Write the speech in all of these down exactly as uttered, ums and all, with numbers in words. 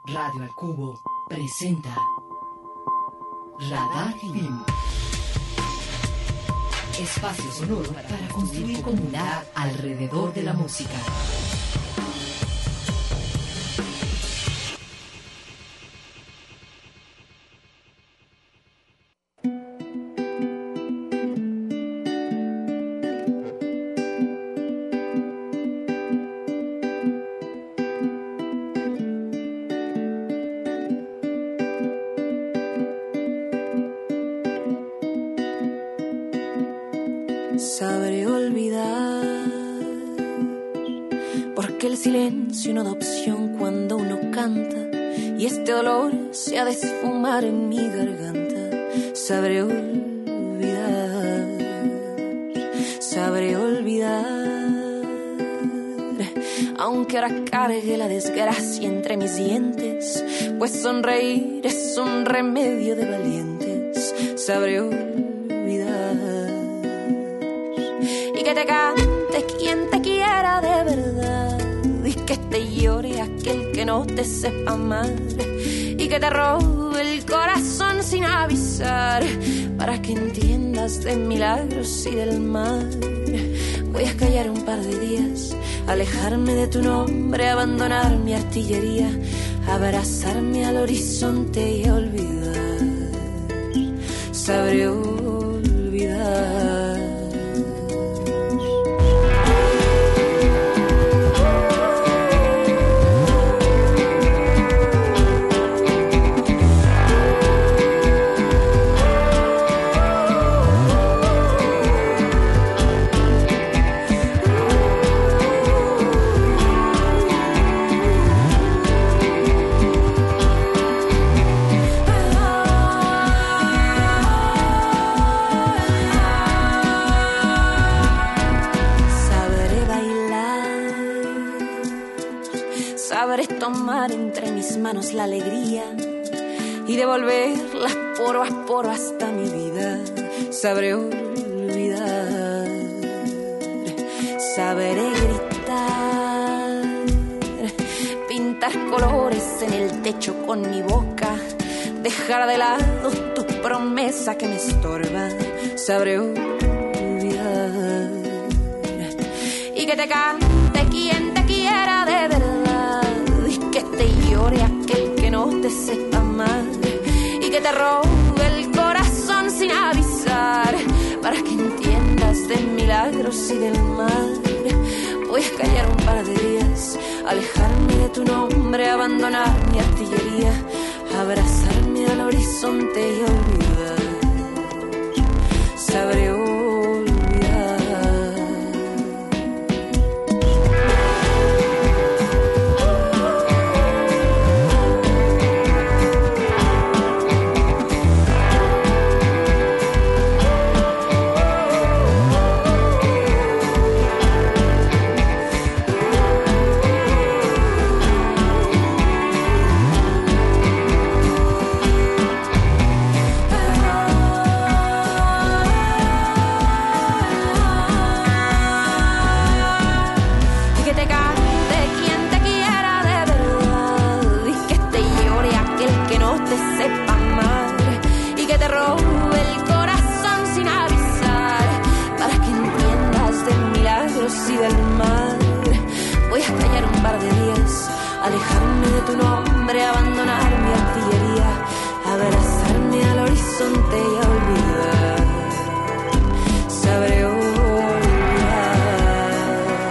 Radio al Cubo presenta Radar Film. Espacio sonoro para construir comunidad alrededor de la música. Sabré olvidar, porque el silencio no da opción cuando uno canta y este dolor se ha de esfumar en mi garganta. Sabré olvidar, sabré olvidar, aunque ahora cargue la desgracia entre mis dientes, pues sonreír es un remedio de valientes. Sabré olvidar y que te cante quien te quiera de verdad, y que te llore aquel que no te sepa amar, y que te robe el corazón sin avisar, para que entiendas de milagros y del mal. Voy a callar un par de días, alejarme de tu nombre, abandonar mi artillería, abrazarme al horizonte y olvidar. Sabré olvidar. Sabré tomar entre mis manos la alegría y devolverla poro a poro hasta mi vida. Sabré olvidar, sabré gritar, pintar colores en el techo con mi boca, dejar de lado tu promesa que me estorba. Sabré olvidar y que te cante quien te quiera de verdad, que te llore aquel que no te sepa amar, y que te robe el corazón sin avisar, para que entiendas de milagros y del mal. Voy a callar un par de días, alejarme de tu nombre, abandonar mi artillería, abrazarme al horizonte y olvidar. Sabré olvidar. Alejarme de tu nombre, abandonar mi artillería, abrazarme al horizonte y olvidar. Sabré olvidar.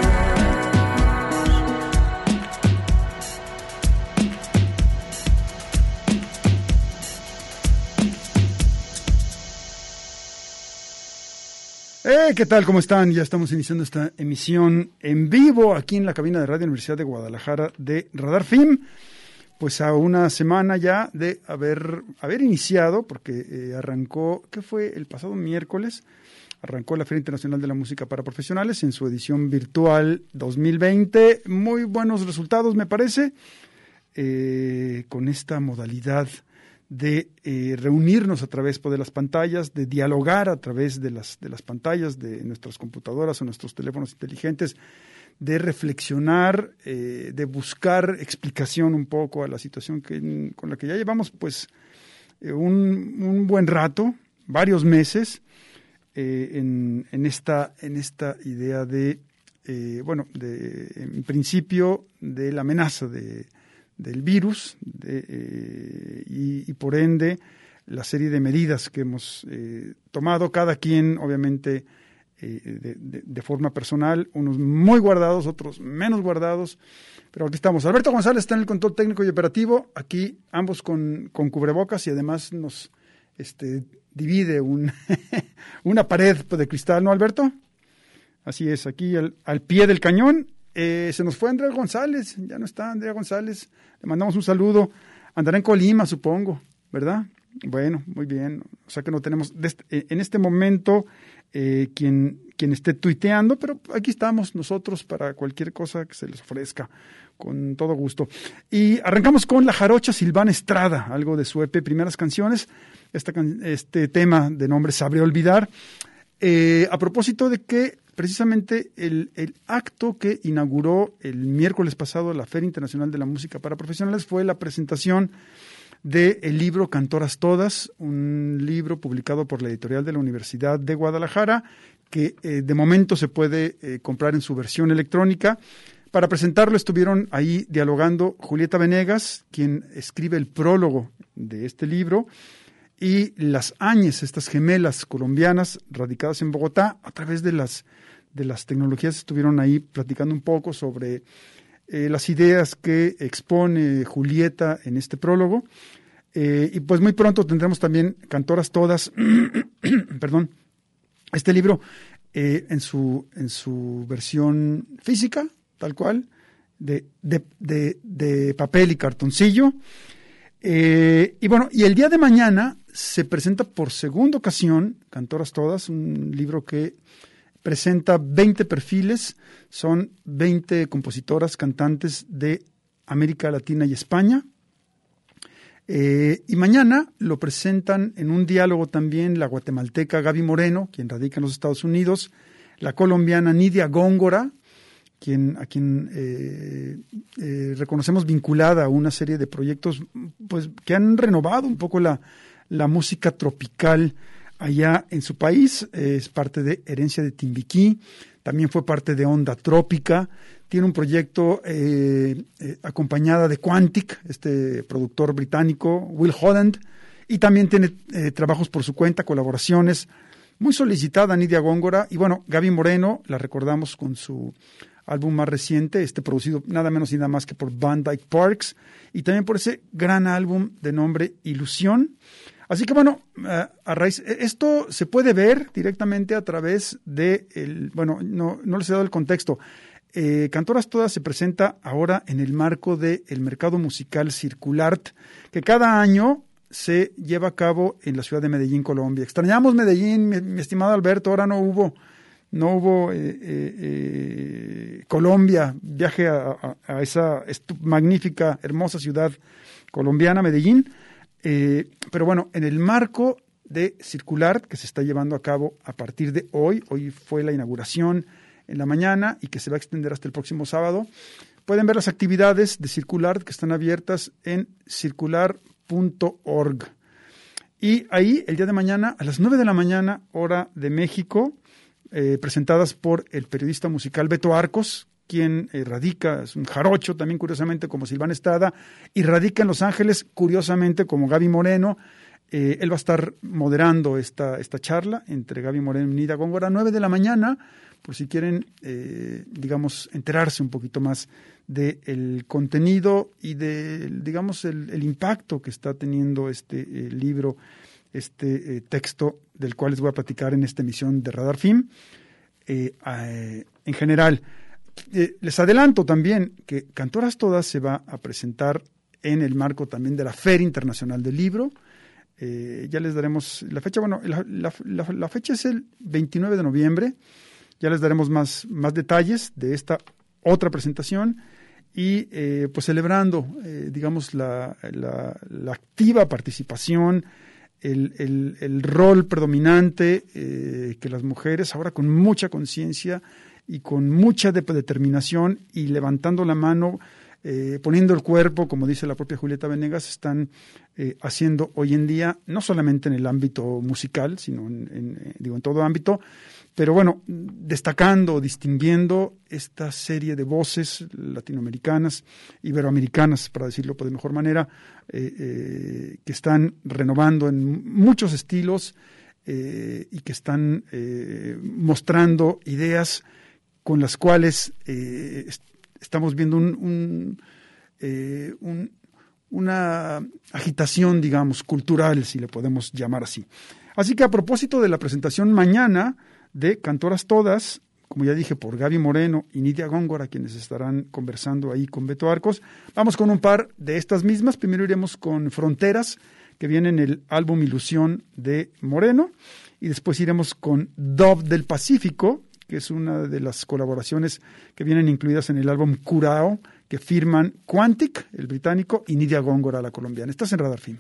Eh, ¿qué tal? ¿Cómo están? Ya estamos iniciando esta emisión en vivo aquí en la cabina de Radio Universidad de Guadalajara de Radar Film. Pues a una semana ya de haber, haber iniciado, porque eh, arrancó, ¿qué fue? El pasado miércoles, arrancó la Feria Internacional de la Música para Profesionales en su edición virtual dos mil veinte. Muy buenos resultados, me parece, eh, con esta modalidad de eh, reunirnos a través de las pantallas, de dialogar a través de las, de las pantallas de nuestras computadoras o nuestros teléfonos inteligentes de reflexionar, eh, de buscar explicación un poco a la situación que, con la que ya llevamos pues eh, un, un buen rato, varios meses, eh, en, en, esta, en esta idea de, eh, bueno, de, en principio de la amenaza de, del virus de, eh, y, y por ende la serie de medidas que hemos eh, tomado, cada quien obviamente eh, de, de, de forma personal, unos muy guardados, otros menos guardados, pero aquí estamos. Alberto González está en el control técnico y operativo, aquí ambos con, con cubrebocas y además nos este, divide un una pared de cristal, ¿no, Alberto? Así es, aquí al, al pie del cañón. Eh, se nos fue Andrea González, ya no está Andrea González, le mandamos un saludo, andará en Colima, supongo, ¿verdad? Bueno, muy bien, o sea que no tenemos en este momento eh, quien, quien esté tuiteando, pero aquí estamos nosotros para cualquier cosa que se les ofrezca, con todo gusto. Y arrancamos con la jarocha Silvana Estrada, algo de su E P Primeras Canciones, esta, este tema de nombre Sabré Olvidar, eh, a propósito de que precisamente el, el acto que inauguró el miércoles pasado la Feria Internacional de la Música para Profesionales fue la presentación del libro Cantoras Todas, un libro publicado por la editorial de la Universidad de Guadalajara, que eh, de momento se puede eh, comprar en su versión electrónica. Para presentarlo estuvieron ahí dialogando Julieta Venegas, quien escribe el prólogo de este libro, y las Áñez, estas gemelas colombianas radicadas en Bogotá, a través de las, de las tecnologías estuvieron ahí platicando un poco sobre eh, las ideas que expone Julieta en este prólogo. Eh, y pues muy pronto tendremos también Cantoras Todas, perdón, este libro eh, en su en su versión física, tal cual, de, de, de, de papel y cartoncillo. Eh, y bueno, y el día de mañana se presenta por segunda ocasión Cantoras Todas, un libro que presenta veinte perfiles, son veinte compositoras, cantantes de América Latina y España. Eh, y mañana lo presentan en un diálogo también la guatemalteca Gaby Moreno, quien radica en los Estados Unidos, la colombiana Nidia Góngora, quien, a quien eh, eh, reconocemos vinculada a una serie de proyectos pues, que han renovado un poco la, la música tropical allá en su país. Eh, es parte de Herencia de Timbiquí, también fue parte de Onda Trópica. Tiene un proyecto eh, eh, acompañada de Quantic, este productor británico, Will Holland, y también tiene eh, trabajos por su cuenta, colaboraciones. Muy solicitada Nidia Góngora, y bueno, Gaby Moreno, la recordamos con su álbum más reciente, este producido nada menos y nada más que por Van Dyke Parks, y también por ese gran álbum de nombre Ilusión. Así que bueno, a raíz, esto se puede ver directamente a través de, el, bueno, no, no les he dado el contexto. Eh, Cantoras Todas se presenta ahora en el marco del mercado musical Circulart, que cada año se lleva a cabo en la ciudad de Medellín, Colombia. Extrañamos Medellín, mi, mi estimado Alberto, ahora no hubo, no hubo eh, eh, eh, Colombia, viaje a, a, a esa magnífica, hermosa ciudad colombiana, Medellín. Eh, pero bueno, en el marco de Circulart, que se está llevando a cabo a partir de hoy, hoy fue la inauguración en la mañana y que se va a extender hasta el próximo sábado, pueden ver las actividades de Circulart que están abiertas en circular punto org. Y ahí, el día de mañana, a las nueve de la mañana, hora de México, eh, presentadas por el periodista musical Beto Arcos, quien eh, radica, es un jarocho también curiosamente como Silvana Estrada, y radica en Los Ángeles curiosamente como Gaby Moreno. Eh, él va a estar moderando esta, esta charla entre Gaby Moreno y Nidia Góngora a nueve de la mañana, por si quieren, eh, digamos, enterarse un poquito más del contenido y del, digamos, el, el impacto que está teniendo este eh, libro, este eh, texto del cual les voy a platicar en esta emisión de Radar F I M. Eh, eh, en general, Eh, les adelanto también que Cantoras Todas se va a presentar en el marco también de la Feria Internacional del Libro. Eh, ya les daremos la fecha, bueno, la, la, la, la fecha es el veintinueve de noviembre, ya les daremos más, más detalles de esta otra presentación y eh, pues celebrando, eh, digamos, la, la, la activa participación, el, el, el rol predominante eh, que las mujeres, ahora con mucha conciencia, y con mucha de- determinación y levantando la mano, eh, poniendo el cuerpo, como dice la propia Julieta Venegas, están eh, haciendo hoy en día, no solamente en el ámbito musical, sino en, en, eh, digo, en todo ámbito, pero bueno, destacando, distinguiendo esta serie de voces latinoamericanas, iberoamericanas, para decirlo de mejor manera, eh, eh, que están renovando en muchos estilos eh, y que están eh, mostrando ideas con las cuales eh, est- estamos viendo un, un, eh, un, una agitación, digamos, cultural, si le podemos llamar así. Así que a propósito de la presentación mañana de Cantoras Todas, como ya dije, por Gaby Moreno y Nidia Góngora, quienes estarán conversando ahí con Beto Arcos, vamos con un par de estas mismas. Primero iremos con Fronteras, que viene en el álbum Ilusión de Moreno, y después iremos con Dove del Pacífico, que es una de las colaboraciones que vienen incluidas en el álbum Curao, que firman Quantic, el británico, y Nidia Góngora, la colombiana. Estás en Radar Film.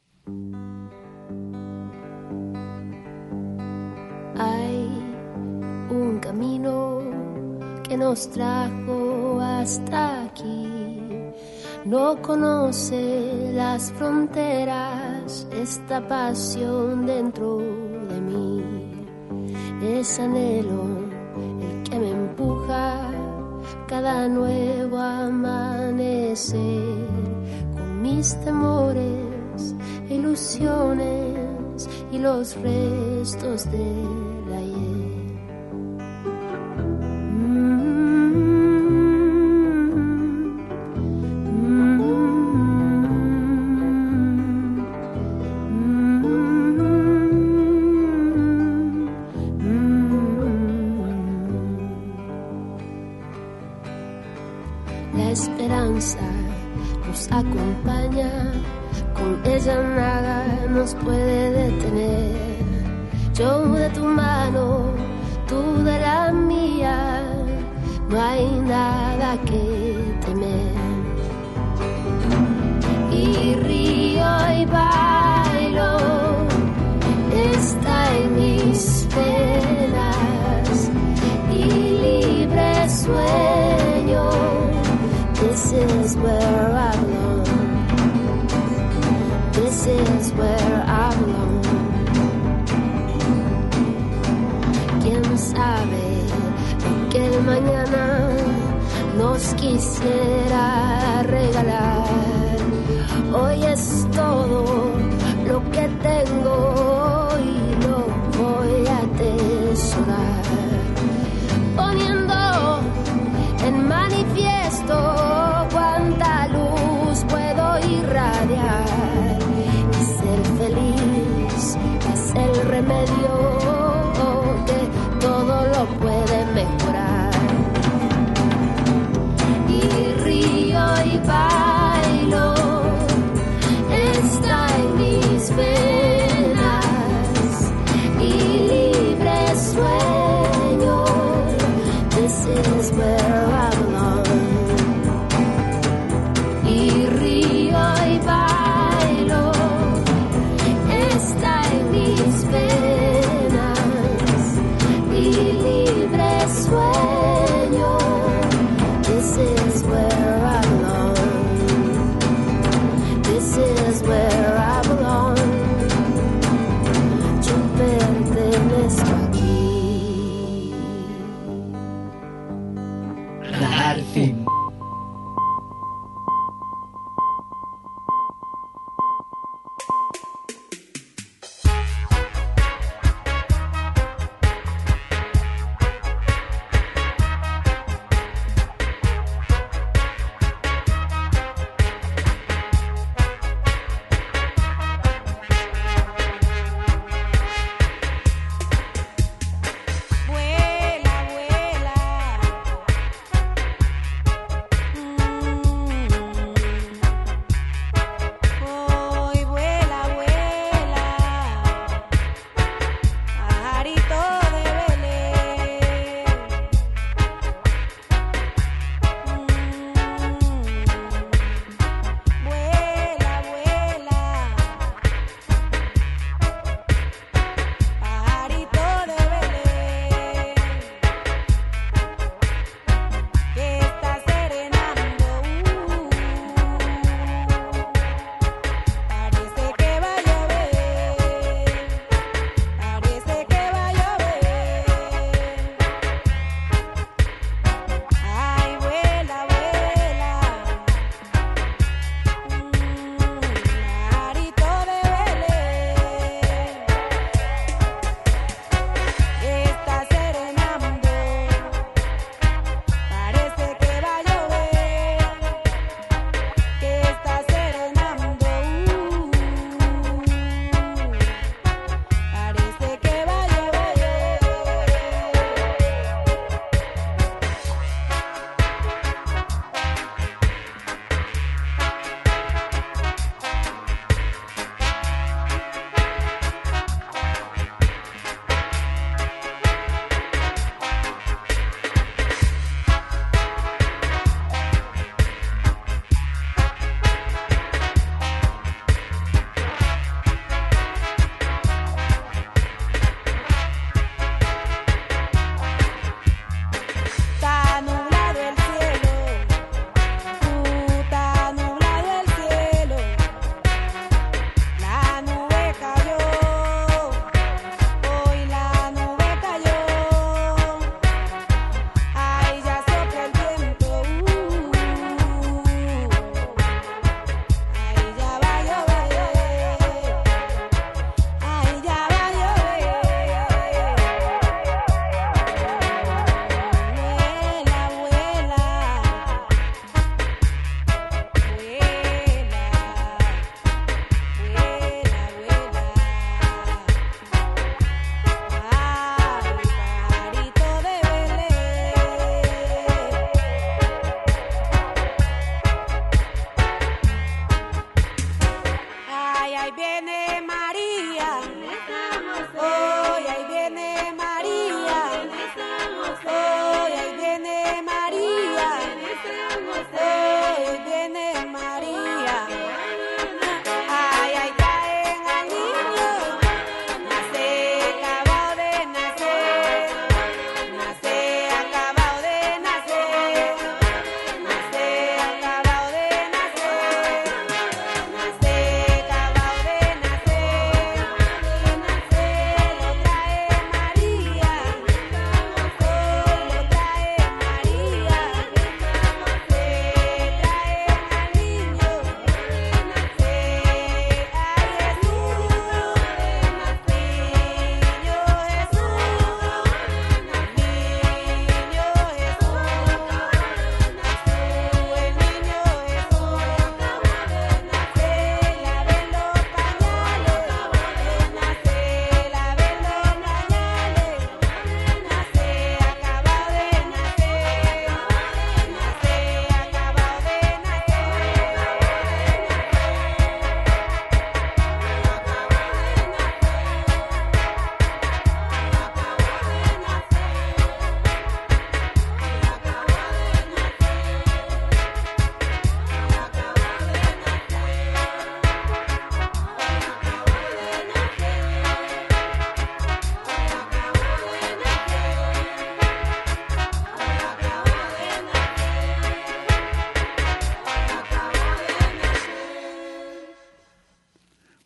Hay un camino que nos trajo hasta aquí. No conoce las fronteras, esta pasión dentro de mí. Es anhelo el que me empuja cada nuevo amanecer, con mis temores, ilusiones y los restos del ayer. La esperanza nos acompaña, con ella nada nos puede detener. Yo de tu mano, tú de la mía, no hay nada que temer. Y río y bailo, está en mis venas, y libre sueño. This is where I belong. This is where I belong. ¿Quién sabe lo que el mañana nos quisiera regalar? Hoy es todo lo que tengo y lo voy a atesorar, poniendo en manifiesto cuánta luz puedo irradiar, y ser feliz es el remedio que todo lo puede mejorar. Y río y bailo, está en mis venas, y libre sueño. This is where I belong. Y río y bailo, está en mis venas, y libre sueño. This is where I belong. This is where I belong. Yo pertenezco aquí. Radar Film.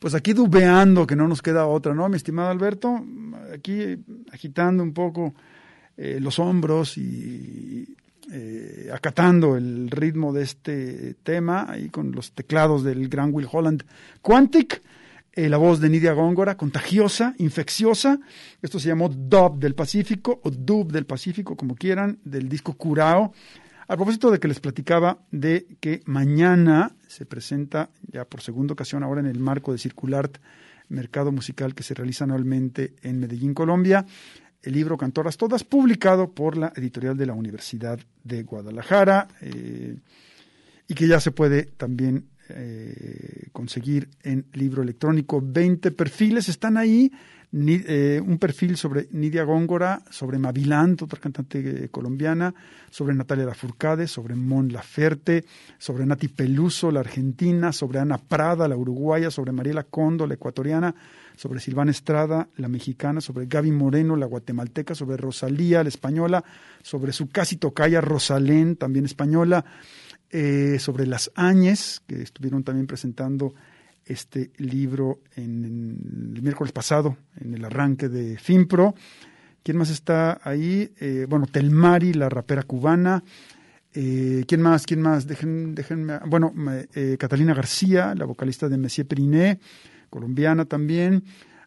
pues aquí dubeando, que no nos queda otra, ¿no, mi estimado Alberto? Aquí agitando un poco eh, los hombros y eh, acatando el ritmo de este tema, ahí con los teclados del gran Will Holland Quantic, eh, la voz de Nydia Góngora, contagiosa, infecciosa. Esto se llamó Dub del Pacífico, o Dub del Pacífico, como quieran, del disco Curao. A propósito de que les platicaba de que mañana se presenta, ya por segunda ocasión, ahora en el marco de Circulart, mercado musical que se realiza anualmente en Medellín, Colombia, el libro Cantoras Todas, publicado por la editorial de la Universidad de Guadalajara, eh, y que ya se puede también eh, conseguir en libro electrónico. veinte perfiles están ahí. Ni, eh, un perfil sobre Nydia Góngora, sobre Mavilant, otra cantante eh, colombiana, sobre Natalia Lafourcade, sobre Mon Laferte, sobre Nati Peluso, la argentina, sobre Ana Prada, la uruguaya, sobre Mariela Condo, la ecuatoriana, sobre Silvana Estrada, la mexicana, sobre Gaby Moreno, la guatemalteca, sobre Rosalía, la española, sobre su casi tocaya Rosalén, también española, eh, sobre las Áñez, que estuvieron también presentando este libro en, en el miércoles pasado, en el arranque de FIMPRO. ¿Quién más está ahí? Eh, bueno, Telmari, la rapera cubana. Eh, ¿Quién más? ¿Quién más? Dejen, déjenme. Bueno, eh, Catalina García, la vocalista de Messier Periné, colombiana también.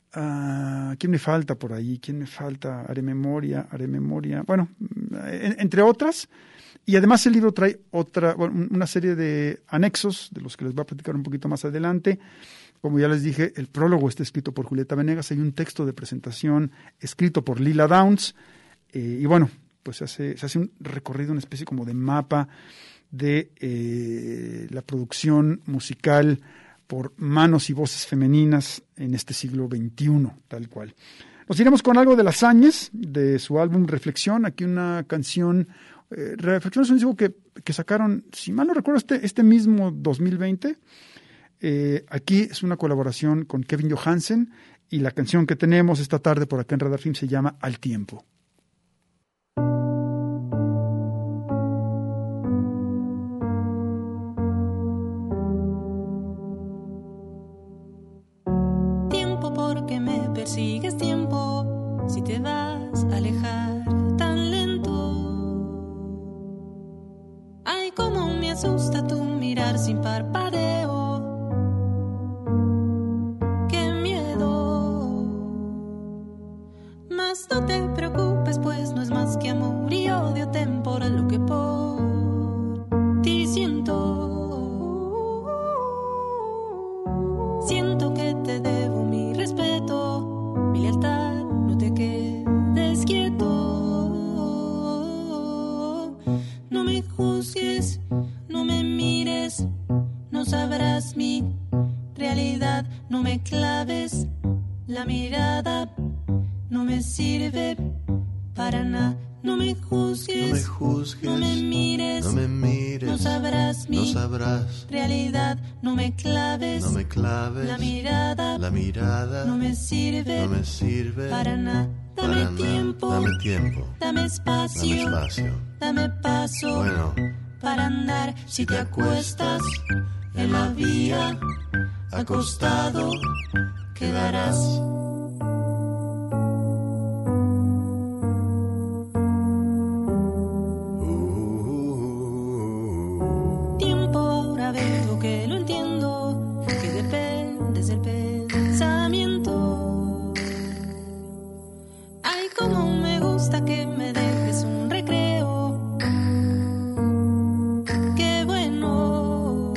Uh, ¿Quién me falta por ahí? ¿Quién me falta? Haré memoria, haré memoria. Bueno, en, entre otras. Y además el libro trae otra, bueno, una serie de anexos, de los que les voy a platicar un poquito más adelante. Como ya les dije, el prólogo está escrito por Julieta Venegas, hay un texto de presentación escrito por Lila Downs, eh, y bueno, pues se hace, se hace un recorrido, una especie como de mapa de eh, la producción musical por manos y voces femeninas en este siglo veintiuno, tal cual. Nos iremos con algo de Las Áñez, de su álbum Reflexión, aquí una canción. Eh, Reflexión es un disco que, que sacaron, si mal no recuerdo, este, este mismo dos mil veinte. Eh, aquí es una colaboración con Kevin Johansen, y la canción que tenemos esta tarde por acá en Radar Film se llama Al Tiempo. Tiempo, porque me persigues, tiempo, si te vas a alejar tan lento. Ay, cómo me asusta tu mirar sin parpadeo. Qué miedo. Mas no te preocupes, pues no es más que amor y odio temporal lo que por ti siento. Siento que te debo mi respeto, mi lealtad, no te quedes quieto. No me juzgues, no me mires, no sabrás mi realidad. No me claves la mirada, no me sirve para nada. No me juzgues, no me, juzgues, no me mires, no me mires, no sabrás mi no sabrás realidad. No me claves, no me claves la mirada, la mirada, no me sirve, no me sirve para nada. Dame para tiempo, na, dame tiempo, dame espacio, dame espacio, dame paso, bueno, para andar. Si te acuestas en la vía, acostado quedarás. Tiempo, ahora veo que lo entiendo, que dependes del pensamiento. Ay, cómo me gusta que me dejes un recreo. Qué bueno.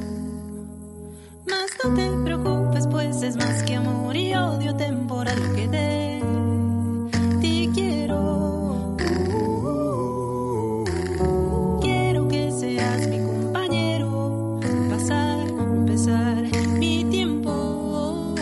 Mas no te preocupes, pues es más que amor y odio temporal lo que de ti quiero. Quiero que seas mi compañero, pasar, empezar mi tiempo.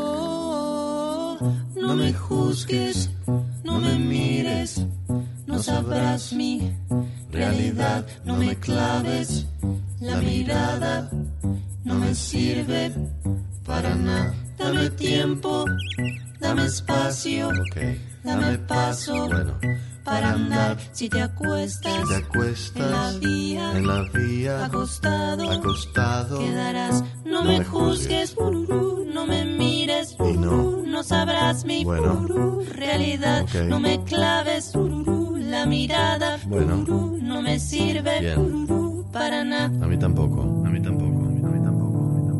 No me juzgues, no me mires, no sabrás mi realidad. No me claves la mirada, no me sirve para nada. Dame tiempo, dame espacio, okay, dame paso, bueno, para andar. Si te acuestas, si te acuestas en la vía, en la vía acostado, acostado quedarás. No, no me me juzgues, juzgues, ururú, no no me mires, Y no. no sabrás mi Bueno. realidad, Ok. no me claves la mirada, Bueno. no me sirve Bien. para nada. A mí tampoco, a mí tampoco, a mí tampoco, a mí tampoco.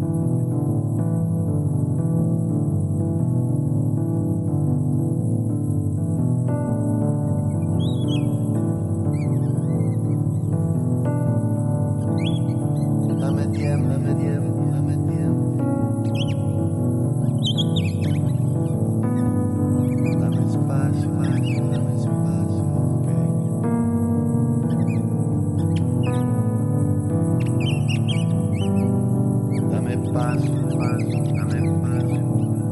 Dame tiempo, dame tiempo, dame tiempo. Dame espacio, espacio, dame espacio, ok. Dame espacio, espacio, dame espacio.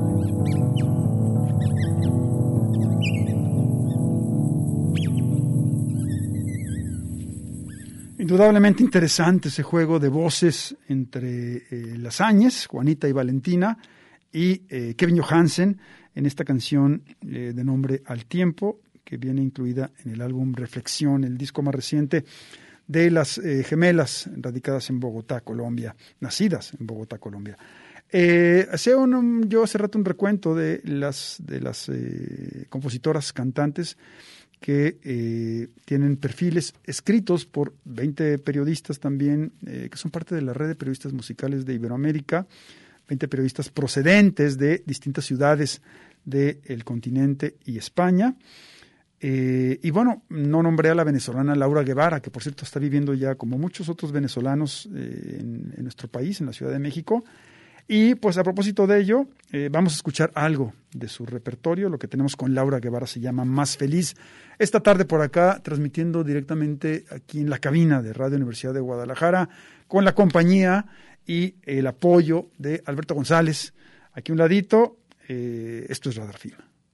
Indudablemente interesante ese juego de voces entre eh, las Áñez, Juanita y Valentina, y eh, Kevin Johansen en esta canción eh, de nombre Al Tiempo, que viene incluida en el álbum Reflexión, el disco más reciente de las eh, gemelas radicadas en Bogotá, Colombia, nacidas en Bogotá, Colombia. Eh, hacía un, yo hace rato un recuento de las, de las eh, compositoras, cantantes, que eh, tienen perfiles escritos por veinte periodistas también, eh, que son parte de la red de periodistas musicales de Iberoamérica, veinte periodistas procedentes de distintas ciudades del continente y España. Eh, y bueno, no nombré a la venezolana Laura Guevara, que por cierto está viviendo ya como muchos otros venezolanos eh, en, en nuestro país, en la Ciudad de México. Y pues a propósito de ello, eh, vamos a escuchar algo de su repertorio. Lo que tenemos con Laura Guevara se llama Más Feliz. Esta tarde por acá, transmitiendo directamente aquí en la cabina de Radio Universidad de Guadalajara, con la compañía y el apoyo de Alberto González. Aquí a un ladito, eh, esto es Radar Film.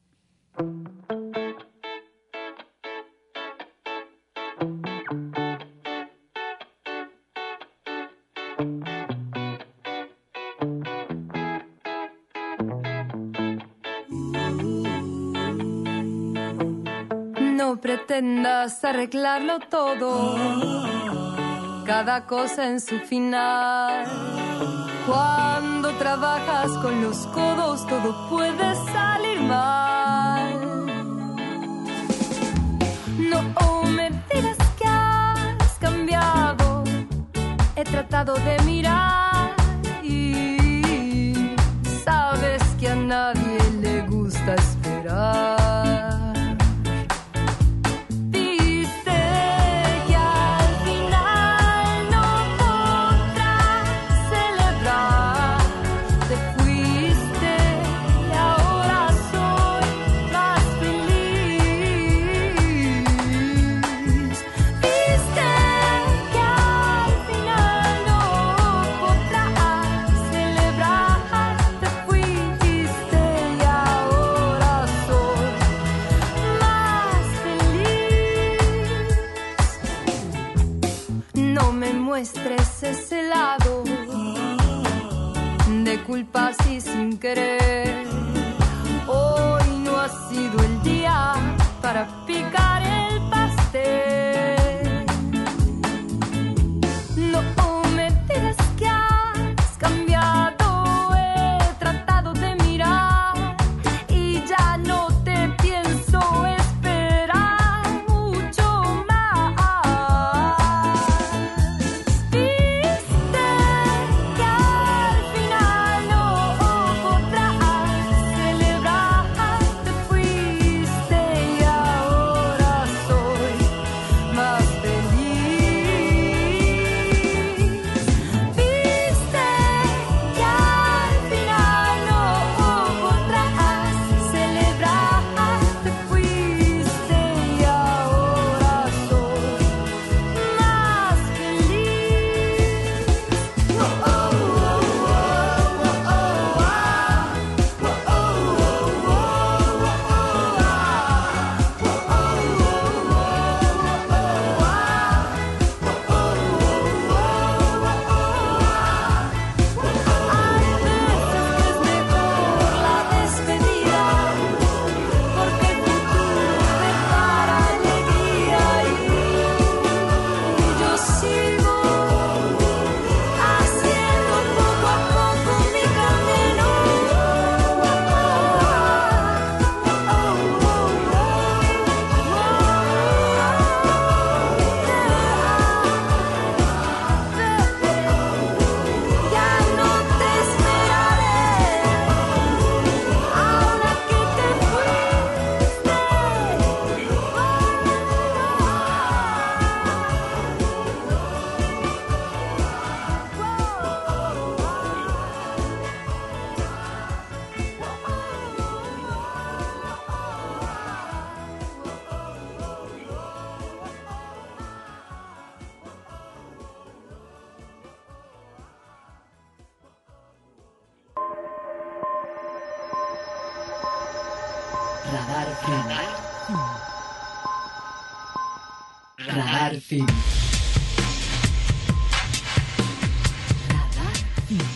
No pretendas arreglarlo todo, cada cosa en su final. Cuando trabajas con los codos todo puede salir mal. No me digas que has cambiado, he tratado de mirar y sabes que a nadie le gusta esperar. Muestres ese lado de culpas y sin querer. Hoy no ha sido el día para picar el pastel. No me digas que has cambiado, he tratado de mirar y ya no te pienso esperar mucho más. Radar Film. Radar Film. Radar Film.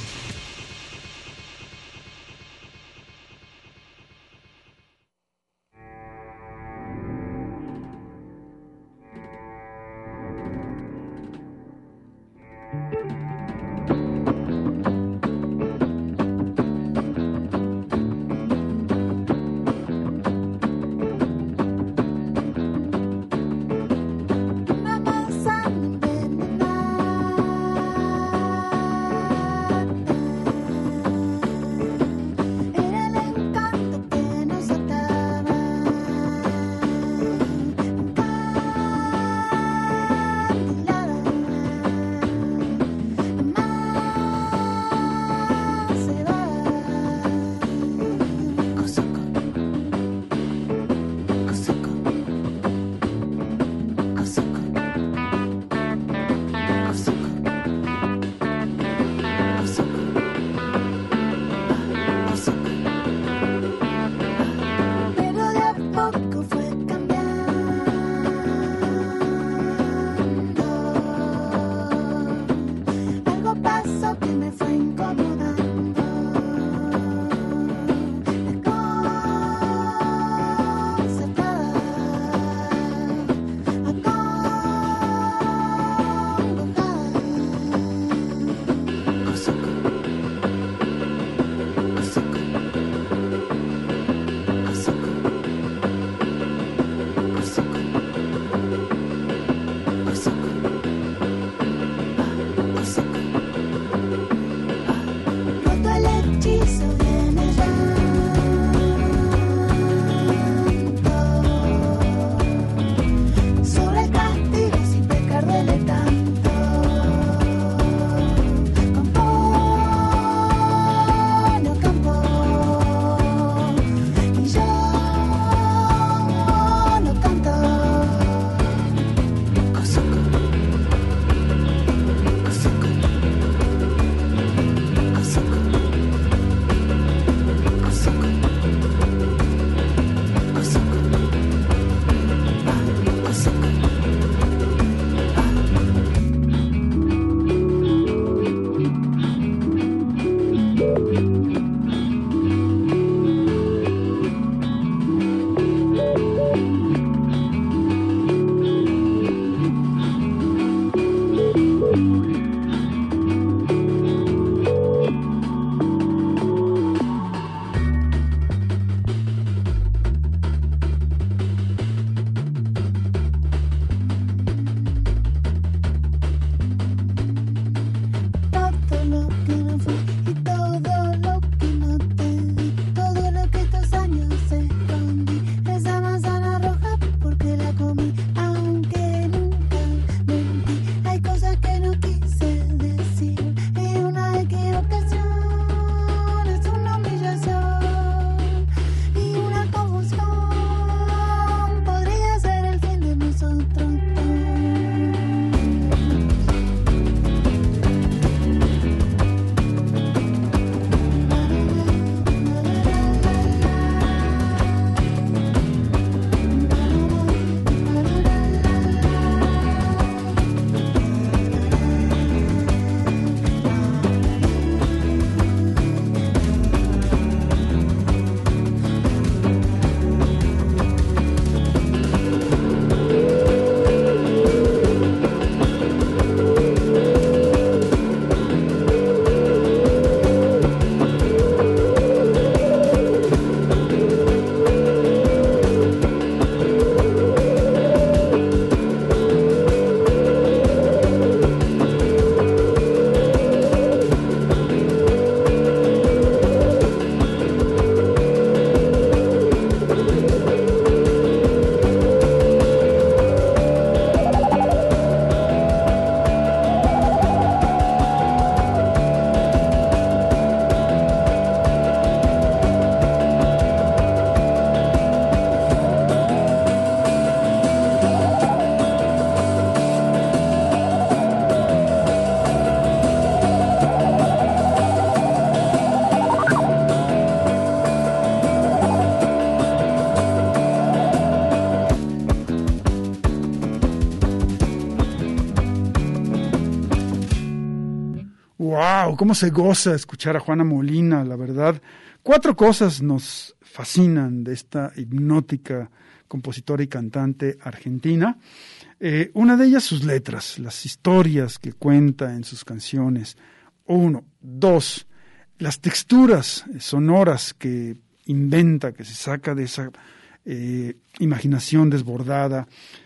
cómo se goza escuchar a Juana Molina, la verdad. Cuatro cosas nos fascinan de esta hipnótica compositora y cantante argentina. Eh, una de ellas, sus letras, las historias que cuenta en sus canciones. Uno. Dos, las texturas sonoras que inventa, que se saca de esa eh, imaginación desbordada.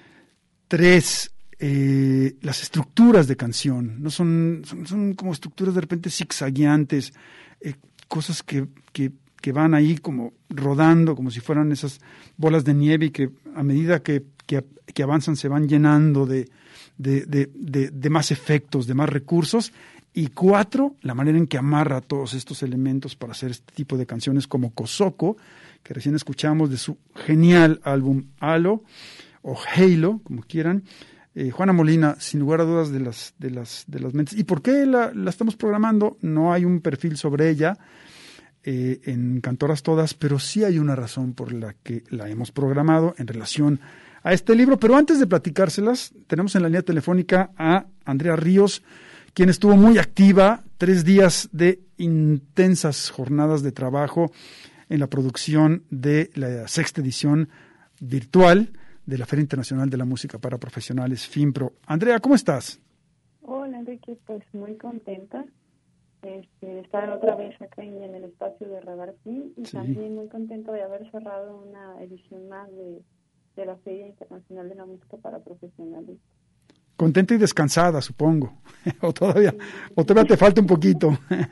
Tres, eh, las estructuras de canción. No son, son, son como estructuras de repente zigzagueantes, eh, cosas que, que, que van ahí como rodando, como si fueran esas bolas de nieve y que a medida que, que, que avanzan se van llenando de, de, de, de, de más efectos, de más recursos. Y cuatro, la manera en que amarra todos estos elementos para hacer este tipo de canciones como Cosoco, que recién escuchamos de su genial álbum Halo, o Halo, como quieran. Eh, Juana Molina, sin lugar a dudas, de las, de las, de las mentes. ¿Y por qué la, la estamos programando? No hay un perfil sobre ella eh, en Cantoras Todas, pero sí hay una razón por la que la hemos programado en relación a este libro. Pero antes de platicárselas, tenemos en la línea telefónica a Andrea Ríos, quien estuvo muy activa, tres días de intensas jornadas de trabajo en la producción de la sexta edición virtual de la Feria Internacional de la Música para Profesionales, FIMPRO. Andrea, ¿cómo estás? Hola, Enrique, pues muy contenta este, de estar otra vez acá en, en el espacio de Radar Film y sí. También muy contenta de haber cerrado una edición más de, de la Feria Internacional de la Música para Profesionales. Contenta y descansada, supongo. o todavía, sí. o todavía te falta un poquito.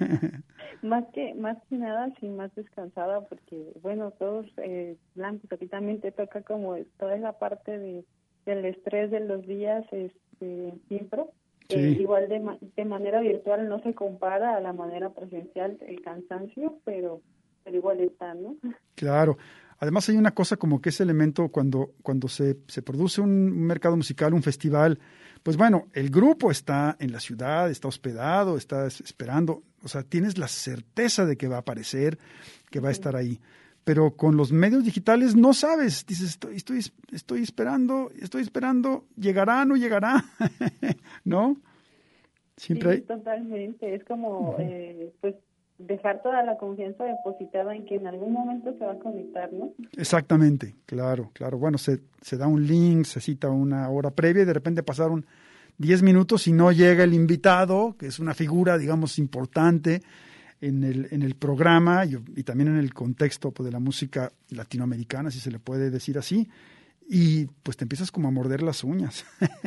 más que más que nada, sí, más descansada, porque bueno, todos eh, blancos. Aquí también te toca como toda esa parte de del estrés de los días, este, siempre. Sí. Eh, igual de de manera virtual no se compara a la manera presencial el cansancio, pero pero igual está, ¿no? Claro. Además hay una cosa como que ese elemento cuando, cuando se, se produce un mercado musical, un festival, pues bueno, el grupo está en la ciudad, está hospedado, está esperando, o sea, tienes la certeza de que va a aparecer, que va a estar ahí. Pero con los medios digitales no sabes, dices, estoy, estoy, estoy esperando, estoy esperando, llegará, no llegará, ¿no? Siempre sí, hay... totalmente, es como, uh-huh. eh, pues, dejar toda la confianza depositada en que en algún momento se va a conectar, ¿no? Exactamente, claro, claro. Bueno, se, se da un link, se cita una hora previa y de repente pasaron diez minutos y no llega el invitado, que es una figura, digamos, importante en el, en el programa y, y también en el contexto pues, de la música latinoamericana, si se le puede decir así, y pues te empiezas como a morder las uñas.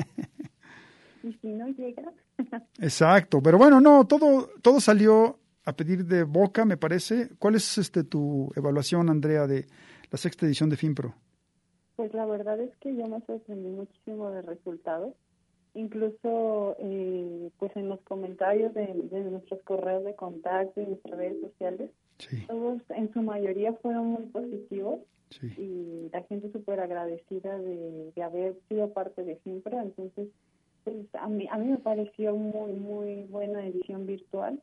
¿Y si no llega? Exacto, pero bueno, no, todo, todo salió a pedir de boca, me parece. ¿Cuál es este tu evaluación, Andrea, de la sexta edición de FIMPRO? Pues la verdad es que yo me sorprendí muchísimo del resultado. Incluso eh, pues en los comentarios de, de nuestros correos de contacto y nuestras redes sociales, sí. Todos en su mayoría fueron muy positivos. Sí. Y la gente súper agradecida de, de haber sido parte de FIMPRO. Entonces, pues a mí, a mí me pareció muy, muy buena edición virtual.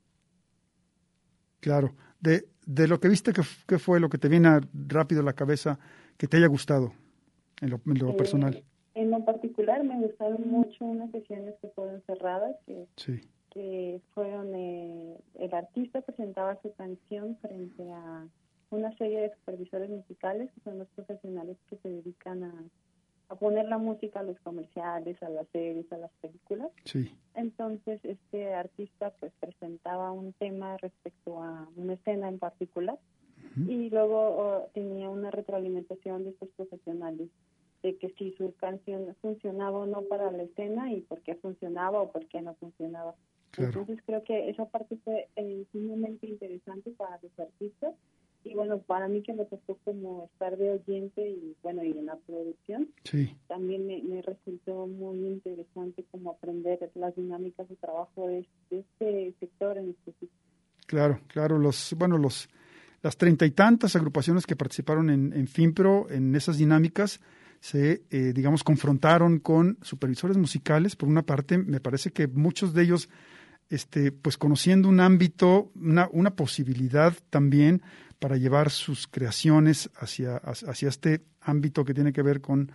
Claro, de, de lo que viste, ¿qué, ¿qué fue lo que te viene rápido a la cabeza que te haya gustado en lo, en lo eh, personal? En lo particular me gustaron mucho unas sesiones que fueron cerradas, que, sí. que fueron, eh, el artista presentaba su canción frente a una serie de supervisores musicales, que son los profesionales que se dedican a, a poner la música a los comerciales, a las series, a las películas. Sí. Entonces este artista pues presentaba un tema respecto a una escena en particular uh-huh. y luego oh, tenía una retroalimentación de estos profesionales de que si su canción funcionaba o no para la escena y por qué funcionaba o por qué no funcionaba. Claro. Entonces creo que esa parte fue eh, sumamente interesante para los artistas. Y bueno, para mí que me tocó como estar de oyente y bueno, y en la producción, sí. también me, me resultó muy interesante como aprender las dinámicas de trabajo de, de este sector en específico. Claro, claro, los, bueno, los, las treinta y tantas agrupaciones que participaron en, en FIMPRO, en esas dinámicas, se, eh, digamos, confrontaron con supervisores musicales. Por una parte, me parece que muchos de ellos, este, pues conociendo un ámbito, una, una posibilidad también para llevar sus creaciones hacia, hacia este ámbito que tiene que ver con,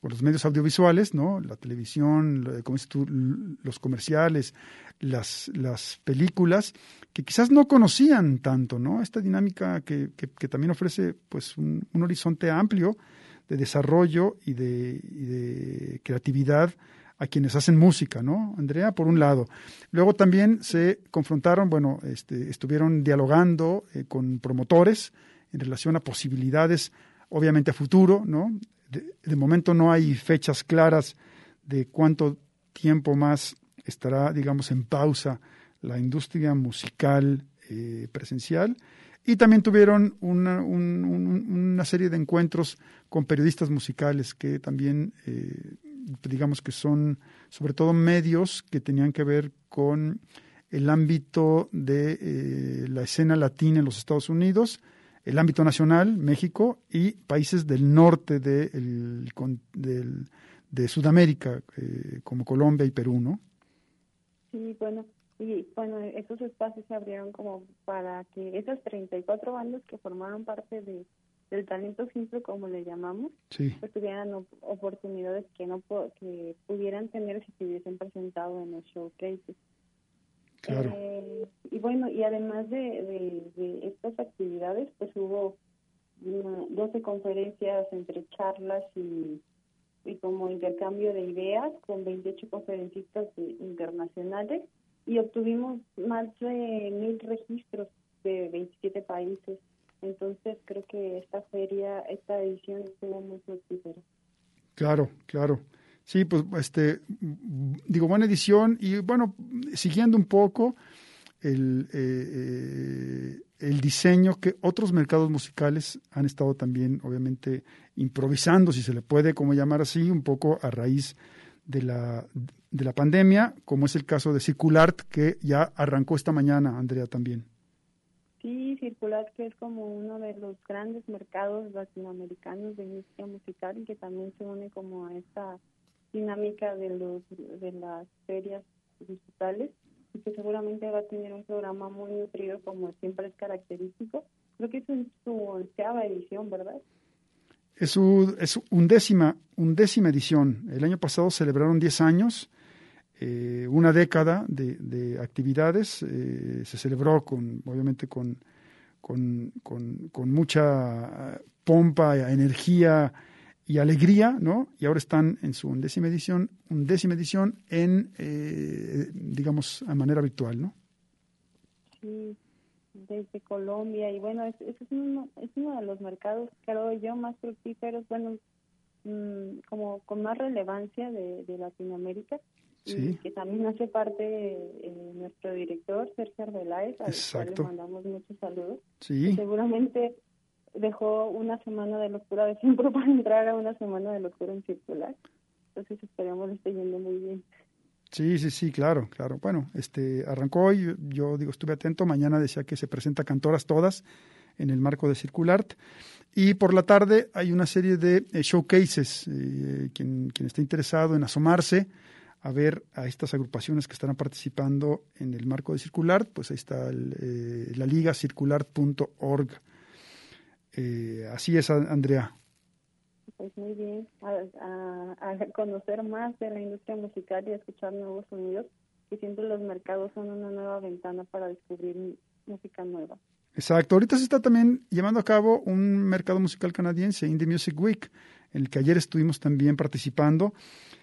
por los medios audiovisuales, ¿no? La televisión, la, como dices tú, los comerciales, las, las películas, que quizás no conocían tanto, ¿no? Esta dinámica que, que, que también ofrece pues un, un horizonte amplio de desarrollo y de, y de creatividad a quienes hacen música, ¿no, Andrea? Por un lado. Luego también se confrontaron, bueno, este, estuvieron dialogando eh, con promotores en relación a posibilidades, obviamente a futuro, ¿no? De, de momento no hay fechas claras de cuánto tiempo más estará, digamos, en pausa la industria musical eh, presencial. Y también tuvieron una, un, un, una serie de encuentros con periodistas musicales que también, eh, digamos que son sobre todo medios que tenían que ver con el ámbito de eh, la escena latina en los Estados Unidos, el ámbito nacional, México, y países del norte de, el, del, de Sudamérica, eh, como Colombia y Perú, ¿no? Sí, bueno, y bueno, esos espacios se abrieron como para que esas treinta y cuatro bandas que formaron parte de del talento simple, como le llamamos, sí, pues tuvieran op- oportunidades que no po- que pudieran tener si se hubiesen presentado en los showcases. Claro. Eh, y bueno, y además de, de, de estas actividades, pues hubo una, doce conferencias entre charlas y, y como intercambio de ideas con veintiocho conferencistas de, internacionales, y obtuvimos más de mil registros de veintisiete países. Entonces creo que esta feria, esta edición estuvo muy fructífera. Claro, claro. Sí, pues este, digo, buena edición y bueno, siguiendo un poco el, eh, el diseño que otros mercados musicales han estado también, obviamente, improvisando, si se le puede como llamar así, un poco a raíz de la, de la pandemia, como es el caso de Circulart, que ya arrancó esta mañana, Andrea, también. Sí, Circular, que es como uno de los grandes mercados latinoamericanos de industria musical y que también se une como a esta dinámica de los de las ferias digitales y que seguramente va a tener un programa muy nutrido como siempre es característico. Creo que es en su onceava edición, ¿verdad? Es su es undécima, undécima edición. El año pasado celebraron diez años. Eh, una década de, de actividades, eh, se celebró con, obviamente con, con, con, con mucha pompa, energía y alegría, ¿no? Y ahora están en su undécima edición, undécima edición en, eh, digamos, a manera virtual, ¿no? Sí, desde Colombia, y bueno, es, es, uno, es uno de los mercados, creo yo, más fructíferos, bueno, mmm, como con más relevancia de, de Latinoamérica. Sí. Y que también hace parte eh, nuestro director, Sergio Arbeláez, al Exacto. cual le mandamos muchos saludos. Sí. Y seguramente dejó una semana de locura de siempre para entrar a una semana de locura en Circular. Entonces esperamos le esté yendo muy bien. Sí, sí, sí, claro, claro. Bueno, este arrancó hoy, yo, yo digo, estuve atento, mañana decía que se presenta Cantoras Todas en el marco de Circulart. Y por la tarde hay una serie de eh, showcases, eh, quien, quien esté interesado en asomarse a ver a estas agrupaciones que estarán participando en el marco de Circulart, pues ahí está el, eh, la liga circulart punto org. Eh, así es, Andrea. Pues muy bien, a, a, a conocer más de la industria musical y a escuchar nuevos sonidos, que siempre los mercados son una nueva ventana para descubrir música nueva. Exacto, ahorita se está también llevando a cabo un mercado musical canadiense, Indie Music Week, en el que ayer estuvimos también participando.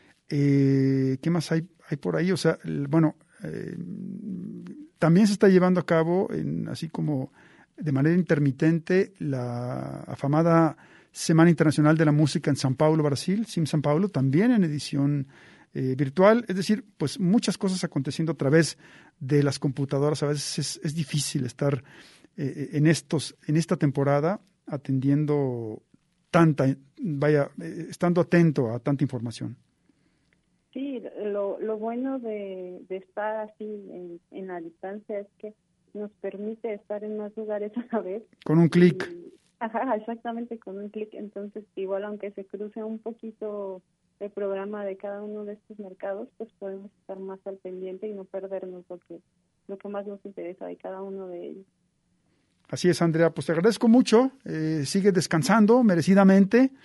Eh, ¿Qué más hay, hay por ahí? O sea, el, bueno, eh, también se está llevando a cabo, en, así como de manera intermitente, la afamada Semana Internacional de la Música en São Paulo, Brasil, Sim São Paulo, también en edición eh, virtual. Es decir, pues muchas cosas aconteciendo a través de las computadoras. A veces es, es difícil estar eh, en estos, en esta temporada atendiendo tanta, vaya, eh, estando atento a tanta información. Sí, lo, lo bueno de, de estar así en, en la distancia es que nos permite estar en más lugares a la vez. Con un clic. Ajá, exactamente, con un clic. Entonces, igual aunque se cruce un poquito el programa de cada uno de estos mercados, pues podemos estar más al pendiente y no perdernos lo que, lo que más nos interesa de cada uno de ellos. Así es, Andrea, pues te agradezco mucho. Eh, sigue descansando merecidamente.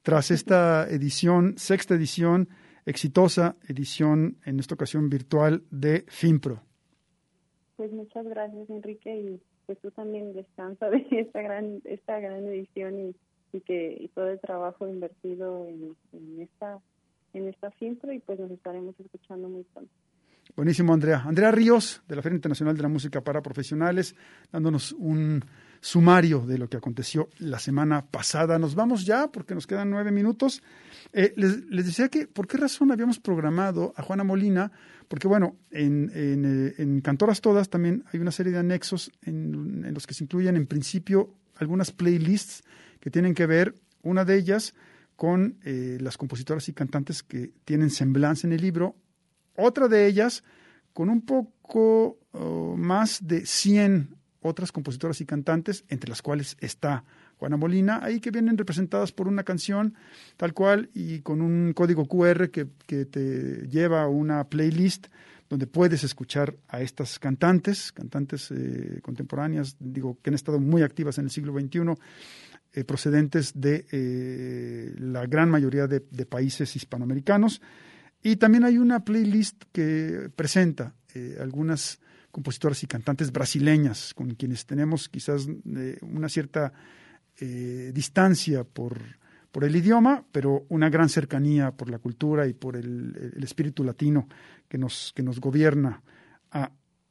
tras esta edición, sexta edición, exitosa edición, en esta ocasión virtual, de FIMPRO. Pues muchas gracias, Enrique, y pues tú también descansa de esta gran esta gran edición y, y que y todo el trabajo invertido en, en esta en esta FIMPRO, y pues nos estaremos escuchando muy pronto. Buenísimo, Andrea. Andrea Ríos, de la Feria Internacional de la Música para Profesionales, dándonos un sumario de lo que aconteció la semana pasada. Nos vamos ya, porque nos quedan nueve minutos. Eh, les, les decía que, ¿por qué razón habíamos programado a Juana Molina? Porque, bueno, en, en, en Cantoras Todas también hay una serie de anexos en, en los que se incluyen, en principio, algunas playlists que tienen que ver, una de ellas, con eh, las compositoras y cantantes que tienen semblanza en el libro, otra de ellas con un poco uh, más de cien otras compositoras y cantantes, entre las cuales está Juana Molina, ahí que vienen representadas por una canción tal cual y con un código cu erre que, que te lleva a una playlist donde puedes escuchar a estas cantantes, cantantes eh, contemporáneas, digo, que han estado muy activas en el siglo veintiuno, eh, procedentes de eh, la gran mayoría de, de países hispanoamericanos. Y también hay una playlist que presenta eh, algunas compositoras y cantantes brasileñas, con quienes tenemos quizás eh, una cierta eh, distancia por, por el idioma, pero una gran cercanía por la cultura y por el, el espíritu latino que nos, que nos gobierna a,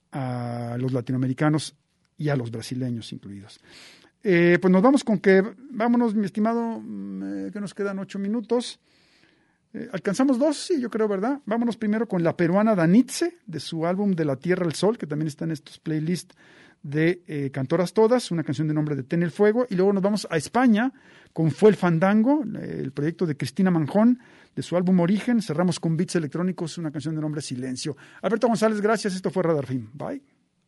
a los latinoamericanos y a los brasileños incluidos. Eh, pues nos vamos con que, vámonos, mi estimado, eh, que nos quedan ocho minutos. Eh, ¿Alcanzamos dos? Sí, yo creo, ¿verdad? Vámonos primero con la peruana Danitze, de su álbum De la Tierra al Sol, que también está en estos playlists de eh, Cantoras Todas, una canción de nombre de Ten el Fuego, y luego nos vamos a España con Fue el Fandango, eh, el proyecto de Cristina Manjón, de su álbum Origen. Cerramos con Beats Electrónicos, una canción de nombre Silencio. Alberto González, gracias. Esto fue Radar Film. Bye.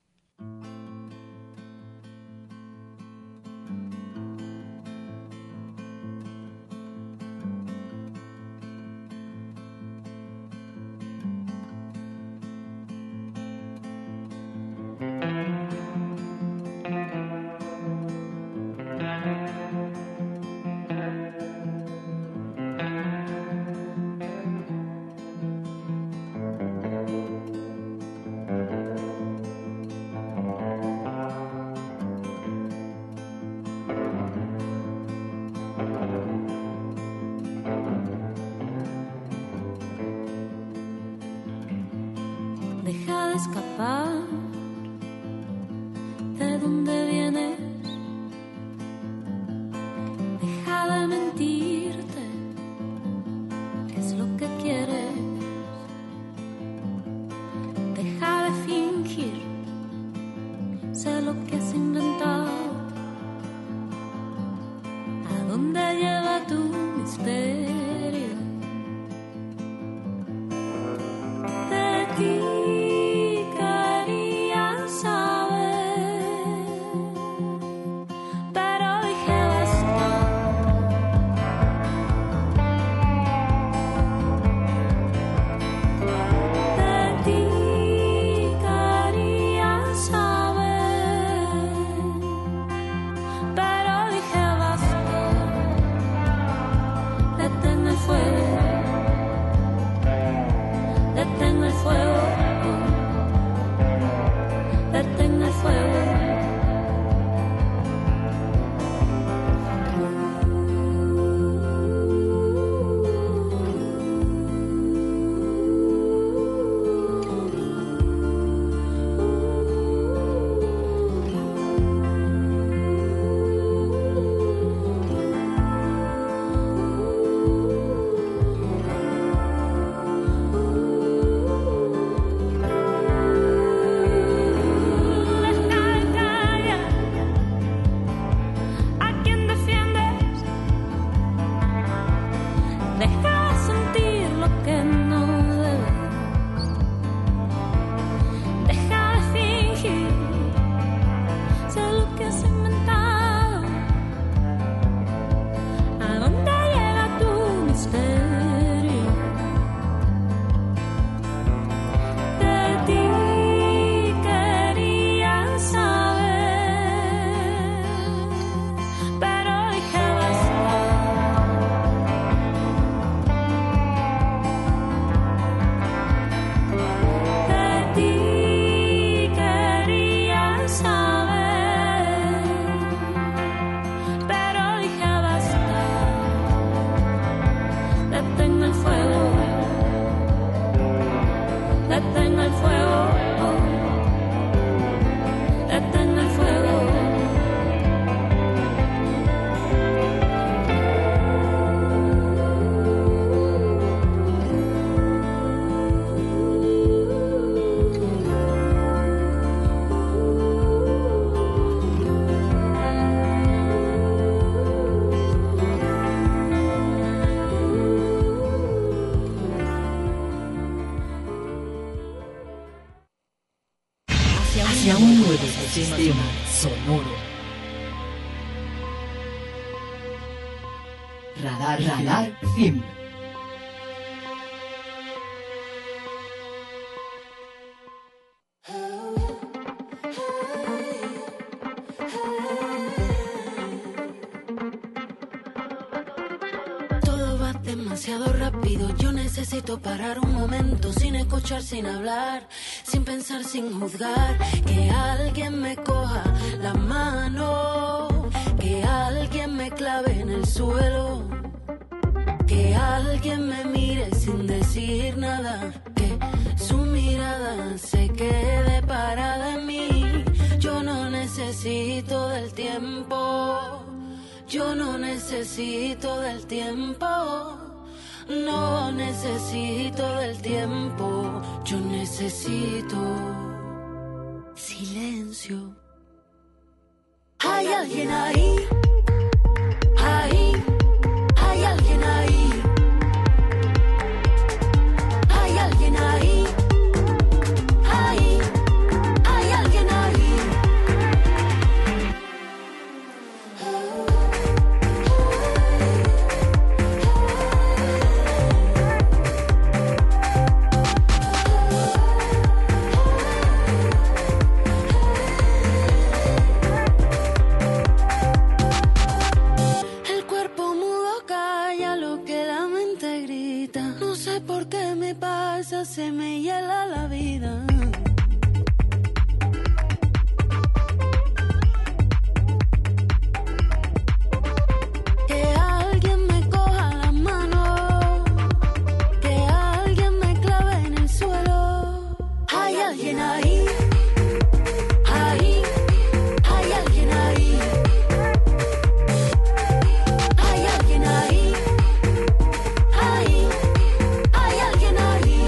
Deja de escapar de dónde vienes, deja de mentirte, qué es lo que quieres, deja de fingir, sé lo que has inventado, a dónde lleva tu misterio. De ti Sistema sonoro. Radar, Radar Film. Demasiado rápido, yo necesito parar un momento, sin escuchar, sin hablar, sin pensar, sin juzgar, que alguien me coja la mano, que alguien me clave en el suelo, que alguien me mire sin decir nada, que su mirada se quede parada en mí. Yo no necesito del tiempo, yo no necesito del tiempo. No necesito del tiempo, yo necesito silencio. Hay alguien ahí, ahí, hay alguien ahí, hay alguien ahí, ahí, hay alguien ahí. Se me hiela la vida. Que alguien me coja la mano, que alguien me clave en el suelo. Hay alguien ahí, ahí, hay alguien ahí, hay alguien ahí, ahí, hay alguien ahí.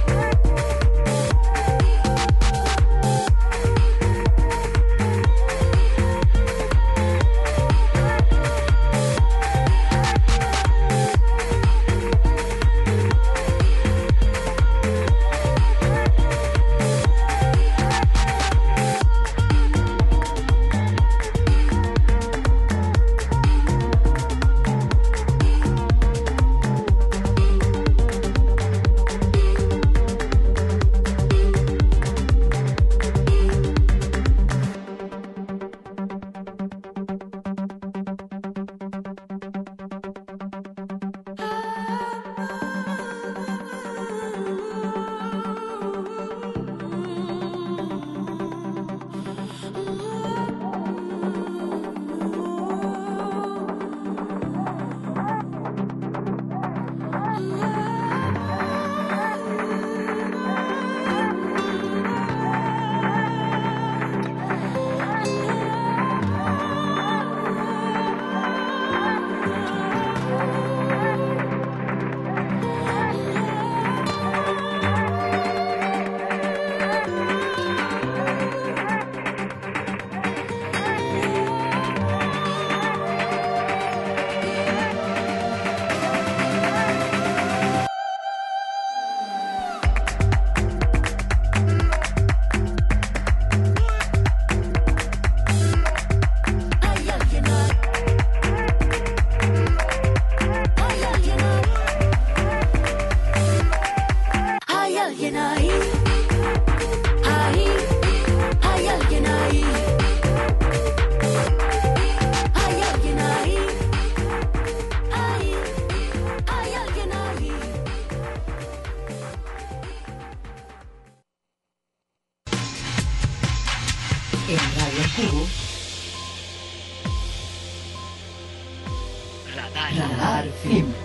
En Radio Cubo, Radar, Radar Film.